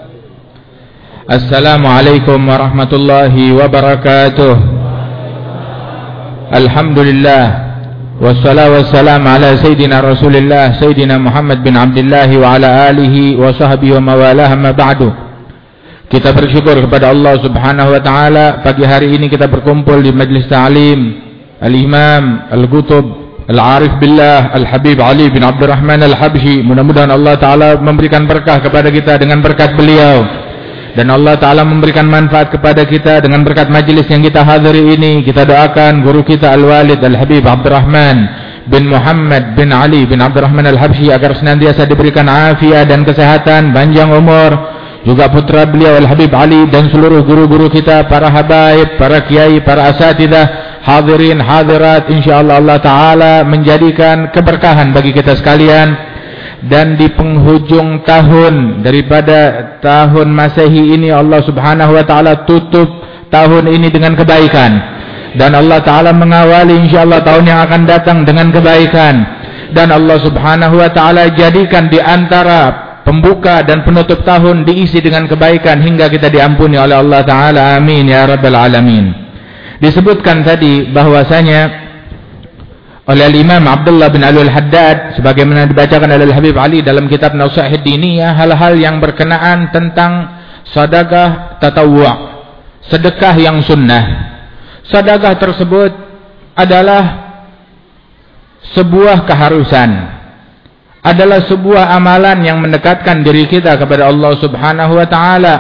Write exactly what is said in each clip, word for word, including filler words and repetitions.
Assalamualaikum warahmatullahi wabarakatuh. Alhamdulillah wassalatu wassalamu ala sayyidina Rasulillah Sayyidina Muhammad bin Abdullah wa ala alihi wa sahbihi wa mawalah, amma ba'du. Kita bersyukur kepada Allah Subhanahu wa taala, pagi hari ini kita berkumpul di majlis ta'lim Al-Imam Al-Qutub Al-Arif Billah Al-Habib Ali bin Abdurrahman Al-Habsyi. Mudah-mudahan Allah taala memberikan berkah kepada kita dengan berkat beliau, dan Allah Ta'ala memberikan manfaat kepada kita dengan berkat majlis yang kita hadiri ini. Kita doakan guru kita Al-Walid Al-Habib Abdurrahman bin Muhammad bin Ali bin Abdurrahman Al-Habsyi agar senantiasa diberikan afiat dan kesehatan, panjang umur. Juga putra beliau Al-Habib Ali dan seluruh guru-guru kita, para habaib, para kiai, para asatidah, hadirin, hadirat. InsyaAllah Allah Ta'ala menjadikan keberkahan bagi kita sekalian. Dan di penghujung tahun daripada tahun Masehi ini, Allah Subhanahu wa taala tutup tahun ini dengan kebaikan, dan Allah taala mengawali insyaallah tahun yang akan datang dengan kebaikan, dan Allah Subhanahu wa taala jadikan di antara pembuka dan penutup tahun diisi dengan kebaikan hingga kita diampuni oleh Allah taala. Amin ya rabbal alamin. Disebutkan tadi bahwasanya oleh Imam Abdullah bin Ali Al-Haddad, sebagaimana dibacakan oleh Al-Habib Ali dalam kitab Nausa'id Diniyah, hal-hal yang berkenaan tentang sedekah tatawwu', sedekah yang sunnah. Sedekah tersebut adalah sebuah keharusan, adalah sebuah amalan yang mendekatkan diri kita kepada Allah Subhanahu wa taala.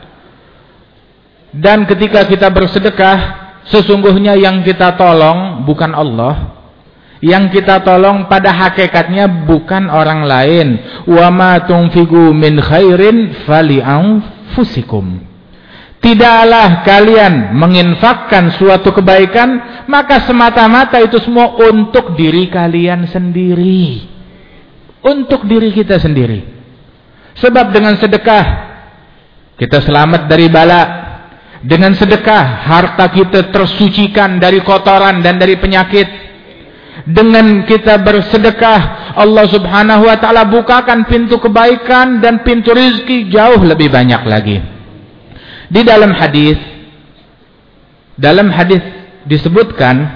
Dan ketika kita bersedekah, sesungguhnya yang kita tolong bukan Allah. Yang kita tolong pada hakikatnya bukan orang lain. Wa ma tunfiqu min khairin fali anfusikum. Tidaklah kalian menginfakkan suatu kebaikan, maka semata-mata itu semua untuk diri kalian sendiri. Untuk diri kita sendiri. Sebab dengan sedekah kita selamat dari bala. Dengan sedekah harta kita tersucikan dari kotoran dan dari penyakit. Dengan kita bersedekah, Allah Subhanahu wa taala bukakan pintu kebaikan dan pintu rizki jauh lebih banyak lagi. Di dalam hadis, dalam hadis disebutkan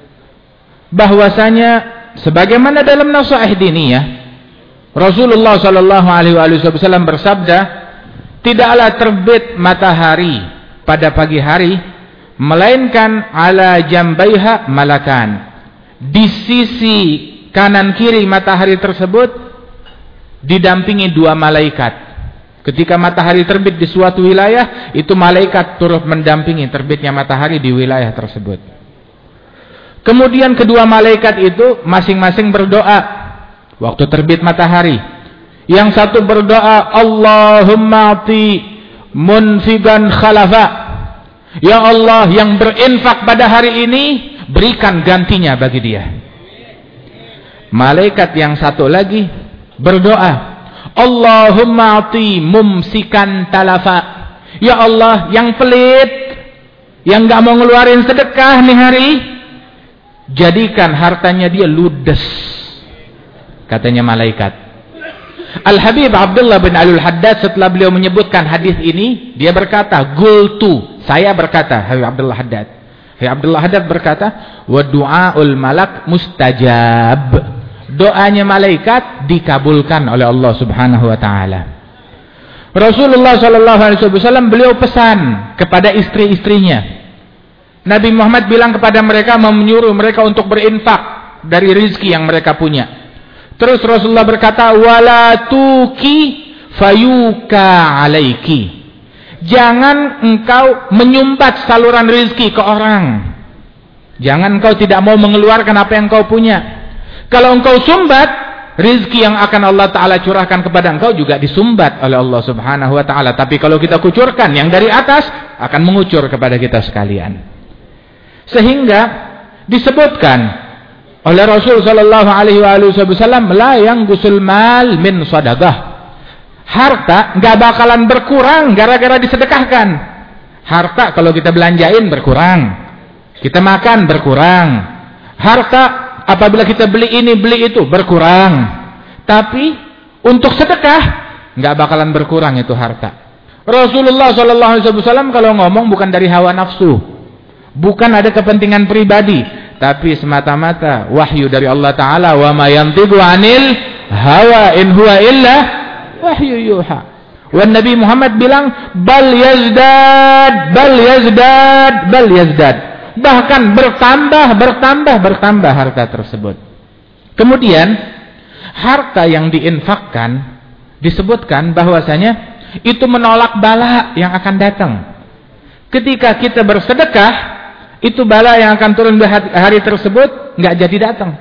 bahwasanya sebagaimana dalam Nausa'id Diniyah, Rasulullah sallallahu alaihi wasallam bersabda, tidaklah terbit matahari pada pagi hari melainkan ala jambaiha malakan. Di sisi kanan kiri matahari tersebut didampingi dua malaikat. Ketika matahari terbit di suatu wilayah, itu malaikat turut mendampingi terbitnya matahari di wilayah tersebut. Kemudian kedua malaikat itu masing-masing berdoa waktu terbit matahari. Yang satu berdoa, Allahumma ati munfiqan khalafa. Ya Allah, yang berinfak pada hari ini, berikan gantinya bagi dia. Malaikat yang satu lagi berdoa, Allahumma ati mumsikan talafa. Ya Allah, yang pelit, yang gak mau ngeluarin sedekah nih hari, jadikan hartanya dia ludes, katanya malaikat. Al-Habib Abdullah bin Ali Al-Haddad setelah beliau menyebutkan hadis ini, dia berkata, Gultu, saya berkata, Habib Abdullah Haddad, Habib Abdullah Haddad berkata, wa du'aul malak mustajab. Doanya malaikat dikabulkan oleh Allah Subhanahu wa taala. Rasulullah sallallahu alaihi wasallam beliau pesan kepada istri-istrinya. Nabi Muhammad bilang kepada mereka, menyuruh mereka untuk berinfak dari rezeki yang mereka punya. Terus Rasulullah berkata, wala tuki fayuka alaiki. Jangan engkau menyumbat saluran rezeki ke orang. Jangan engkau tidak mau mengeluarkan apa yang engkau punya. Kalau engkau sumbat, rezeki yang akan Allah Ta'ala curahkan kepada engkau juga disumbat oleh Allah Subhanahu wa Ta'ala. Tapi kalau kita kucurkan, yang dari atas akan mengucur kepada kita sekalian. Sehingga disebutkan oleh Rasul sallallahu alaihi wasallam, la yang gusul mal min sadaqah. Harta nggak bakalan berkurang gara-gara disedekahkan. Harta kalau kita belanjain berkurang, kita makan berkurang. Harta apabila kita beli ini beli itu berkurang. Tapi untuk sedekah nggak bakalan berkurang itu harta. Rasulullah shallallahu alaihi wasallam kalau ngomong bukan dari hawa nafsu, bukan ada kepentingan pribadi, tapi semata-mata wahyu dari Allah Ta'ala. Wa ma yantiqu anil hawa in huwa illa wahyu yuha. Wan Nabi Muhammad bilang bal yazdad bal yazdad bal yazdad, bahkan bertambah bertambah bertambah harta tersebut. Kemudian harta yang diinfakkan disebutkan bahwasanya itu menolak bala yang akan datang. Ketika kita bersedekah, itu bala yang akan turun di hari tersebut nggak jadi datang.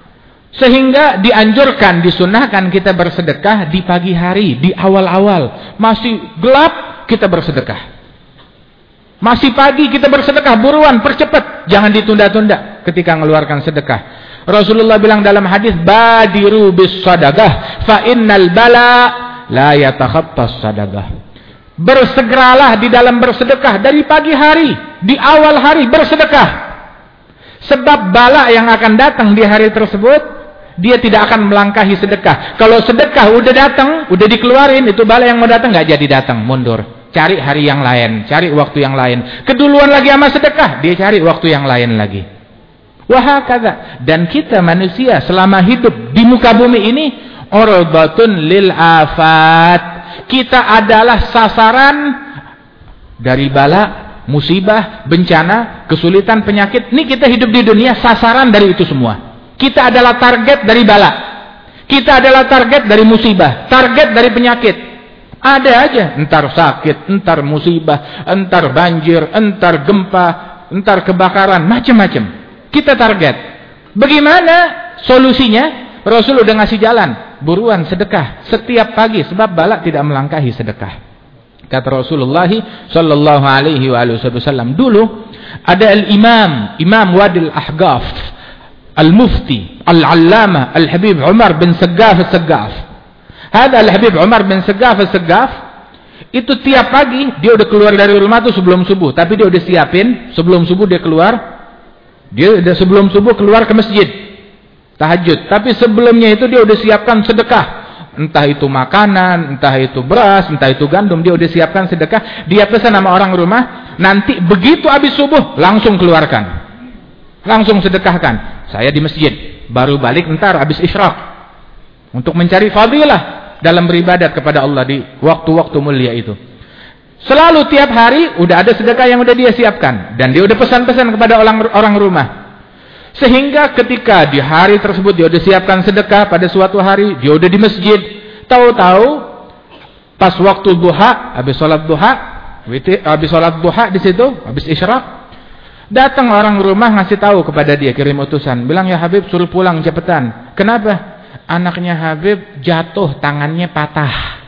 Sehingga dianjurkan, disunahkan kita bersedekah di pagi hari, di awal-awal. Masih gelap kita bersedekah. Masih pagi kita bersedekah, buruan, percepat, jangan ditunda-tunda ketika mengeluarkan sedekah. Rasulullah bilang dalam hadis, badiru bis sadaqah fa innal bala la yatakhattas sadaqah. Bersegeralah di dalam bersedekah dari pagi hari, di awal hari bersedekah. Sebab bala yang akan datang di hari tersebut, dia tidak akan melangkahi sedekah. Kalau sedekah udah datang, udah dikeluarin, itu bala yang mau datang nggak jadi datang, mundur. Cari hari yang lain, cari waktu yang lain. Keduluan lagi sama sedekah, dia cari waktu yang lain lagi. Wahakadha. Dan kita manusia selama hidup di muka bumi ini, urdatun lil afat. Kita adalah sasaran dari bala, musibah, bencana, kesulitan, penyakit. Ini kita hidup di dunia sasaran dari itu semua. Kita adalah target dari bala. Kita adalah target dari musibah, target dari penyakit. Ada aja, entar sakit, entar musibah, entar banjir, entar gempa, entar kebakaran, macam-macam. Kita target. Bagaimana solusinya? Rasul udah ngasih jalan. Buruan sedekah setiap pagi, sebab bala tidak melangkahi sedekah. Kata Rasulullah sallallahu alaihi wasallam, dulu ada al-imam, Imam Wadil Ahqaf, al-mufti, al-allamah, al-habib Umar bin Saggaf al-Saggaf. Ada al-habib Umar bin Saggaf al-Saggaf, itu tiap pagi dia udah keluar dari rumah tuh sebelum subuh, tapi dia udah siapin sebelum subuh dia keluar. Dia udah sebelum subuh keluar ke masjid tahajud, tapi sebelumnya itu dia udah siapkan sedekah, entah itu makanan, entah itu beras, entah itu gandum, dia udah siapkan sedekah. Dia pesan sama orang rumah, nanti begitu habis subuh langsung keluarkan, langsung sedekahkan. Saya di masjid, baru balik entar habis isyraq, untuk mencari fadilah dalam beribadat kepada Allah di waktu-waktu mulia itu. Selalu tiap hari udah ada sedekah yang udah dia siapkan, dan dia udah pesan-pesan kepada orang orang rumah. Sehingga ketika di hari tersebut dia udah siapkan sedekah, pada suatu hari dia udah di masjid, tahu-tahu pas waktu duha, habis sholat duha, habis sholat duha di situ, habis isyraq, datang orang rumah ngasih tahu kepada dia, kirim utusan, bilang, ya Habib suruh pulang cepetan. Kenapa? Anaknya Habib jatuh, tangannya patah.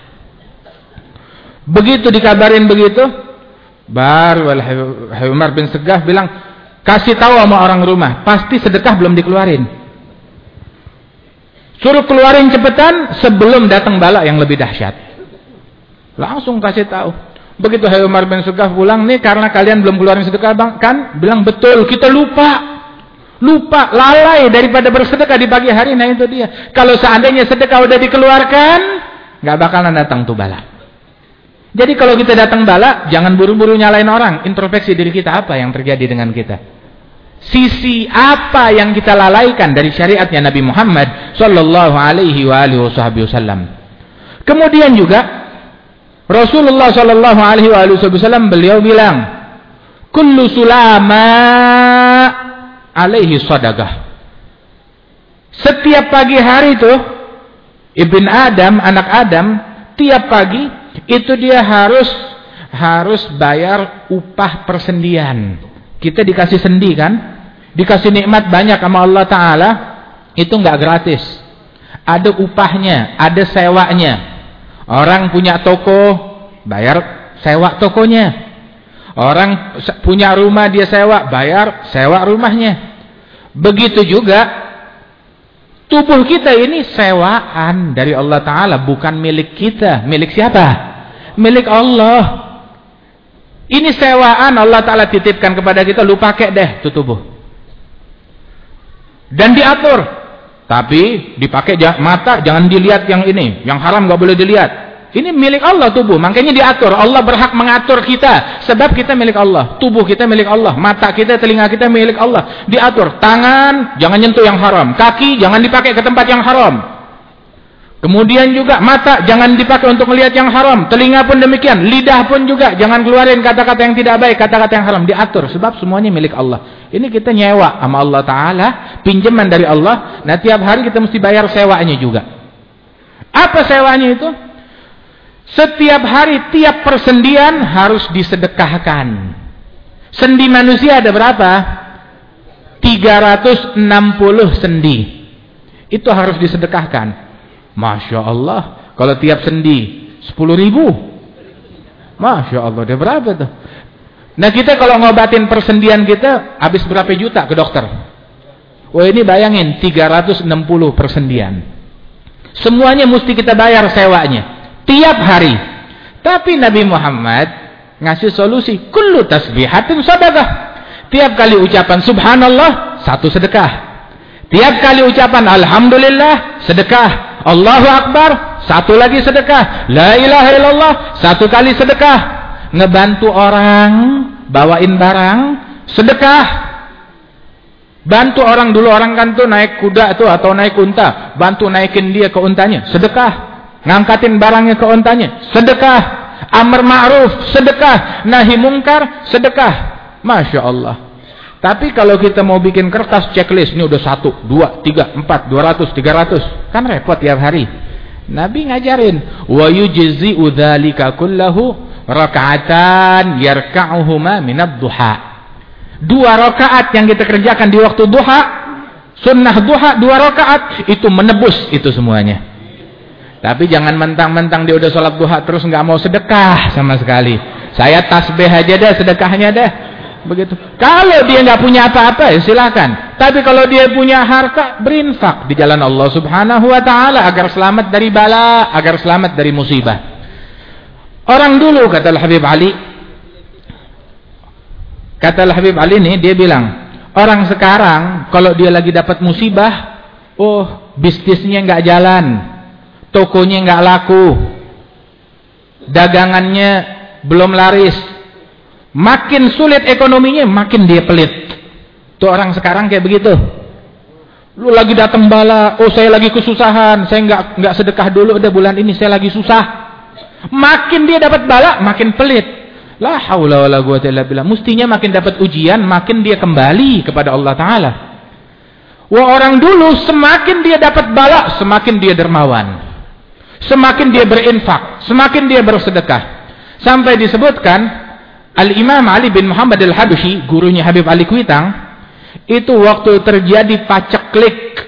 Begitu dikabarin begitu, baru Al-Habib Umar bin Saggaf bilang, kasih tahu sama orang rumah, pasti sedekah belum dikeluarin. Suruh keluarin cepetan sebelum datang bala yang lebih dahsyat. Langsung kasih tahu. Begitu Habib Umar bin Saggaf pulang, nih karena kalian belum keluarin sedekah bang, kan? Bilang betul, kita lupa. Lupa, lalai daripada bersedekah di pagi hari. Nah itu dia. Kalau seandainya sedekah udah dikeluarkan, nggak bakalan datang tuh bala. Jadi kalau kita datang bala, jangan buru-buru nyalain orang. Introspeksi diri kita, apa yang terjadi dengan kita. Sisi apa yang kita lalaikan dari syariatnya Nabi Muhammad sallallahu alaihi wasallam. Kemudian juga Rasulullah sallallahu alaihi wasallam beliau bilang, kullu sulama alaihi sadaqah. Setiap pagi hari itu Ibn Adam, anak Adam, tiap pagi itu dia harus harus bayar upah persendian. Kita dikasih sendi kan, dikasih nikmat banyak sama Allah Ta'ala, itu nggak gratis, ada upahnya, ada sewanya. Orang punya toko, bayar sewa tokonya. Orang punya rumah dia sewa, bayar sewa rumahnya. Begitu juga tubuh kita ini sewaan dari Allah Ta'ala, bukan milik kita. Milik siapa? Milik Allah. Ini sewaan Allah Ta'ala titipkan kepada kita, lu pakai deh tuh tubuh. Dan diatur. Tapi dipakai mata jangan dilihat yang ini, yang haram gak boleh dilihat. Ini milik Allah tubuh, makanya diatur. Allah berhak mengatur kita, sebab kita milik Allah. Tubuh kita milik Allah, mata kita, telinga kita milik Allah. Diatur. Tangan jangan nyentuh yang haram, kaki jangan dipakai ke tempat yang haram. Kemudian juga mata jangan dipakai untuk melihat yang haram, telinga pun demikian, lidah pun juga jangan keluarin kata-kata yang tidak baik, kata-kata yang haram. Diatur, sebab semuanya milik Allah. Ini kita nyewa sama Allah Ta'ala, pinjaman dari Allah. Nah tiap hari kita mesti bayar sewanya juga. Apa sewanya itu? Setiap hari, tiap persendian harus disedekahkan. Sendi manusia ada berapa? tiga ratus enam puluh sendi. Itu harus disedekahkan. Masya Allah, kalau tiap sendi sepuluh ribu, Masya Allah, dia berapa tuh? Nah kita kalau ngobatin persendian kita habis berapa juta ke dokter? Wah ini bayangin tiga ratus enam puluh persendian. Semuanya mesti kita bayar sewanya tiap hari. Tapi Nabi Muhammad ngasih solusi, kullu tasbihatin sadaqah. Tiap kali ucapan subhanallah, satu sedekah. Tiap kali ucapan alhamdulillah, sedekah. Allahu Akbar, satu lagi sedekah. La ilaha illallah, satu kali sedekah. Ngebantu orang bawain barang, sedekah. Bantu orang, dulu orang kan tuh naik kuda tuh atau naik unta, bantu naikin dia ke untanya, sedekah. Ngangkatin barangnya ke untanya, sedekah. Amar ma'ruf, sedekah. Nahi mungkar, sedekah. Masya Allah. Tapi kalau kita mau bikin kertas checklist, ini udah satu, dua, tiga, empat, dua ratus, tiga ratus, kan repot tiap hari. Nabi ngajarin, wa yujzi'u dzalika kullahu raka'atan yarka'uhuma minad duha. Dua rakaat yang kita kerjakan di waktu duha, sunnah duha dua rakaat, itu menebus itu semuanya. Tapi jangan mentang-mentang dia udah sholat duha terus nggak mau sedekah sama sekali. Saya tasbih aja dah, sedekahnya dah. Begitu. Kalau dia nggak punya apa-apa ya silakan. Tapi kalau dia punya harta, berinfak di jalan Allah Subhanahu wa taala agar selamat dari bala, agar selamat dari musibah. Orang dulu kata Al-Habib Ali, kata Al-Habib Ali nih, dia bilang, orang sekarang kalau dia lagi dapat musibah, oh bisnisnya nggak jalan, tokonya nggak laku, dagangannya belum laris, makin sulit ekonominya, makin dia pelit. Tuh orang sekarang kayak begitu. Lu lagi datang bala, oh saya lagi kesusahan, saya nggak nggak sedekah dulu, udah bulan ini saya lagi susah. Makin dia dapat bala, makin pelit. La haula wala quwwata illa billah. Mestinya makin dapat ujian, makin dia kembali kepada Allah Taala. Wah orang dulu semakin dia dapat bala, semakin dia dermawan, semakin dia berinfak, semakin dia bersedekah. Sampai disebutkan Al-Imam Ali bin Muhammad Al-Habsyi, gurunya Habib Ali Kuitang, itu waktu terjadi paceklik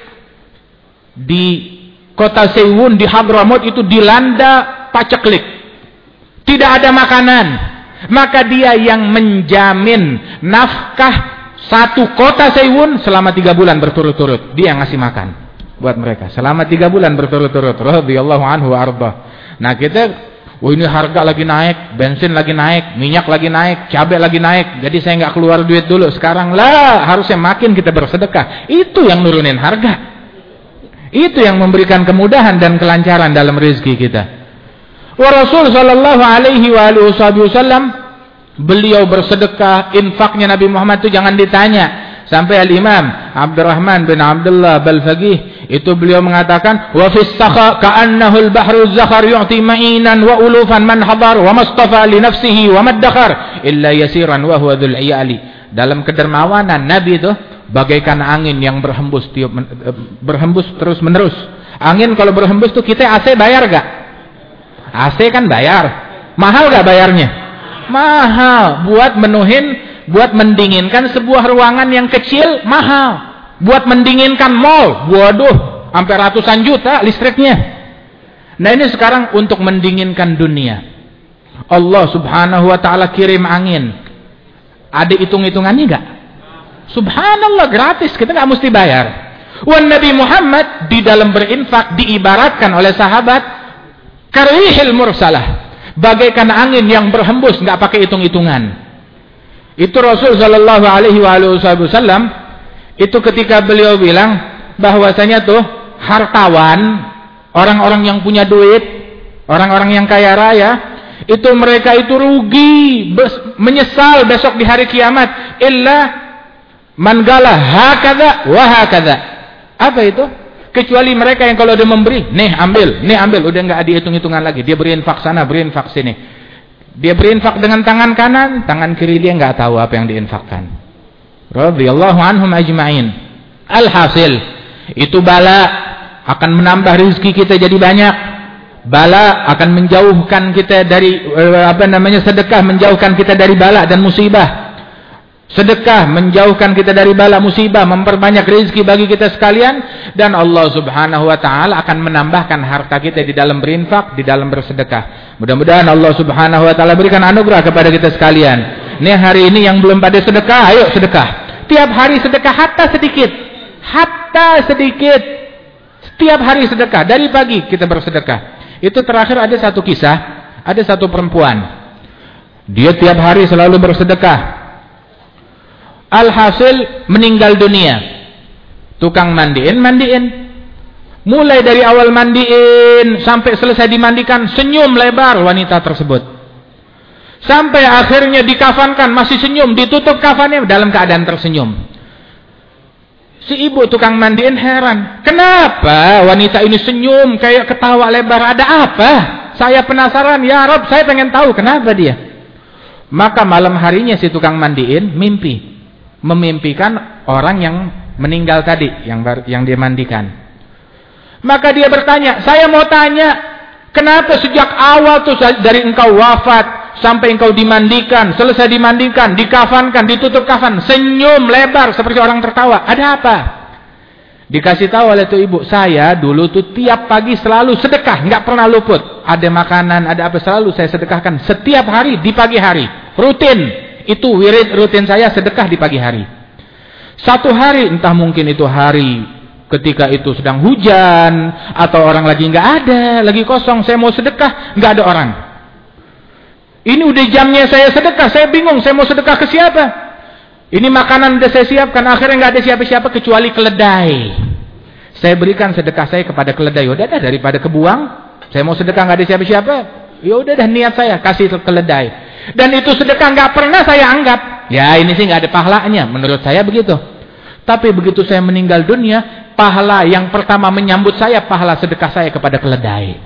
di kota Sewun di Hadramut, itu dilanda paceklik, tidak ada makanan, maka dia yang menjamin nafkah satu kota Sewun selama tiga bulan berturut-turut. Dia yang ngasih makan buat mereka selama tiga bulan berturut-turut. Radhiyallahu anhu wa arda. Nah kita, oh ini harga lagi naik, bensin lagi naik, minyak lagi naik, cabai lagi naik, jadi saya nggak keluar duit dulu. Sekarang lah harusnya makin kita bersedekah. Itu yang nurunin harga, itu yang memberikan kemudahan dan kelancaran dalam rezeki kita. Wa Rasul sallallahu alaihi wa alihi wasallam, beliau bersedekah, infaknya Nabi Muhammad itu jangan ditanya. Sampai Al-Imam Abdurrahman bin Abdullah Balfaqih itu beliau mengatakan, wa fis sakha ka'annahu al-bahru az-zakhar yu'ti ma'inan wa ulufan man hadar wa mastafa li nafsihi wa maddakhar illa yasiran wa huwa dzul iyali. Dalam kedermawanan Nabi itu bagaikan angin yang berhembus tiup berhembus terus menerus. Angin kalau berhembus tuh, kita A C bayar gak? A C kan bayar. Mahal gak bayarnya? Mahal. Buat menuhin, buat mendinginkan sebuah ruangan yang kecil, mahal. Buat mendinginkan mall, waduh, sampai ratusan juta listriknya. Nah ini sekarang untuk mendinginkan dunia, Allah Subhanahu wa ta'ala kirim angin. Ada hitung-hitungannya gak? Subhanallah, gratis, kita gak mesti bayar. Wan Nabi Muhammad di dalam berinfak diibaratkan oleh sahabat karihil mursalah, bagaikan angin yang berhembus, nggak pakai hitung-hitungan. Itu Rasul Shallallahu Alaihi Wasallam itu ketika beliau bilang bahwasanya tuh hartawan, orang-orang yang punya duit, Orang-orang yang kaya raya itu mereka itu rugi, bes, menyesal besok di hari kiamat. Illa man gala hakadha wa hakadha. Apa itu? Kecuali mereka yang kalau dia memberi, nih ambil, nih ambil, udah enggak dihitung-hitungan lagi. Dia beri infak sana, beri infak sini. Dia beri infak dengan tangan kanan, tangan kiri dia enggak tahu apa yang diinfakkan. Radhiyallahu anhum ajma'in. Alhasil, itu bala akan menambah rezeki kita jadi banyak. Bala akan menjauhkan kita dari apa namanya sedekah, menjauhkan kita dari bala dan musibah. Sedekah menjauhkan kita dari bala musibah, memperbanyak rezeki bagi kita sekalian, dan Allah Subhanahu wa taala akan menambahkan harta kita di dalam berinfak, di dalam bersedekah. Mudah-mudahan Allah Subhanahu wa taala berikan anugerah kepada kita sekalian. Nih hari ini yang belum pada sedekah, ayo sedekah. Tiap hari sedekah hatta sedikit. Hatta sedikit. Setiap hari sedekah, dari pagi kita bersedekah. Itu terakhir ada satu kisah, ada satu perempuan. Dia tiap hari selalu bersedekah. Alhasil meninggal dunia. Tukang mandiin, mandiin. Mulai dari awal mandiin sampai selesai dimandikan, senyum lebar wanita tersebut. Sampai akhirnya dikafankan, masih senyum, ditutup kafannya dalam keadaan tersenyum. Si ibu tukang mandiin heran. Kenapa wanita ini senyum kayak ketawa lebar? Ada apa? Saya penasaran, ya Rabb, saya pengen tahu kenapa dia. Maka malam harinya si tukang mandiin mimpi. Memimpikan orang yang meninggal tadi, yang yang dia mandikan. Maka dia bertanya, saya mau tanya, kenapa sejak awal tuh dari engkau wafat sampai engkau dimandikan, selesai dimandikan, dikafankan, ditutup kafan, senyum lebar seperti orang tertawa, ada apa? Dikasih tahu oleh tuh ibu, saya dulu tuh tiap pagi selalu sedekah, nggak pernah luput. Ada makanan, ada apa, selalu saya sedekahkan setiap hari di pagi hari, rutin. Itu wirid rutin saya, sedekah di pagi hari. Satu hari, entah mungkin itu hari ketika itu sedang hujan, atau orang lagi nggak ada, lagi kosong, saya mau sedekah, nggak ada orang. Ini udah jamnya saya sedekah, saya bingung, saya mau sedekah ke siapa? Ini makanan udah saya siapkan, akhirnya nggak ada siapa-siapa kecuali keledai. Saya berikan sedekah saya kepada keledai. Udah dah, daripada kebuang, saya mau sedekah nggak ada siapa-siapa. Ya udah dah, niat saya kasih keledai. Dan itu sedekah nggak pernah saya anggap, ya ini sih nggak ada pahalanya, menurut saya begitu. Tapi begitu saya meninggal dunia, pahala yang pertama menyambut saya, pahala sedekah saya kepada keledai.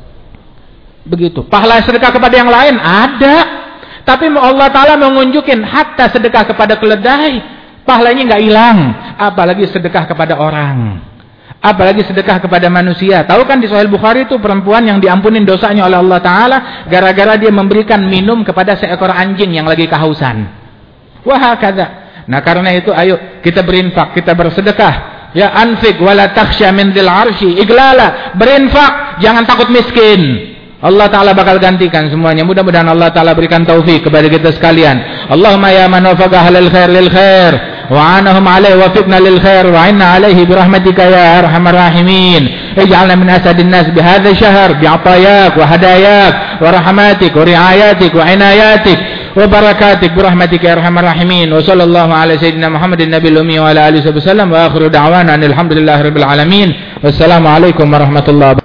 Begitu. Pahala sedekah kepada yang lain ada, tapi Allah Ta'ala mengunjukin hatta sedekah kepada keledai, pahalanya nggak hilang. Apalagi sedekah kepada orang. Apalagi sedekah kepada manusia. Tahu kan di Sahih Bukhari itu perempuan yang diampunin dosanya oleh Allah Ta'ala gara-gara dia memberikan minum kepada seekor anjing yang lagi kehausan. Wah kata. Nah karena itu ayo kita berinfak, kita bersedekah. Ya anfik wala takhsha min dzil arsy iglala. Berinfak, jangan takut miskin. Allah Ta'ala bakal gantikan semuanya. Mudah-mudahan Allah Ta'ala berikan taufik kepada kita sekalian. Allahumma ya man wafaqa ahlal khair lil khair وعنهم عليه وفقنا للخير وعنا عليه برحمتك يا أرحم الراحمين اجعلنا من أسعد الناس بهذا الشهر بعطاياك وهداياك ورحماتك ورعاياتك وعناياتك وبركاتك برحمتك يا أرحم الراحمين وصلى الله على سيدنا محمد النبي الأمي وعلى آله وسلم وآخر دعوانا أن الحمد لله رب العالمين والسلام عليكم ورحمة الله وبركاته.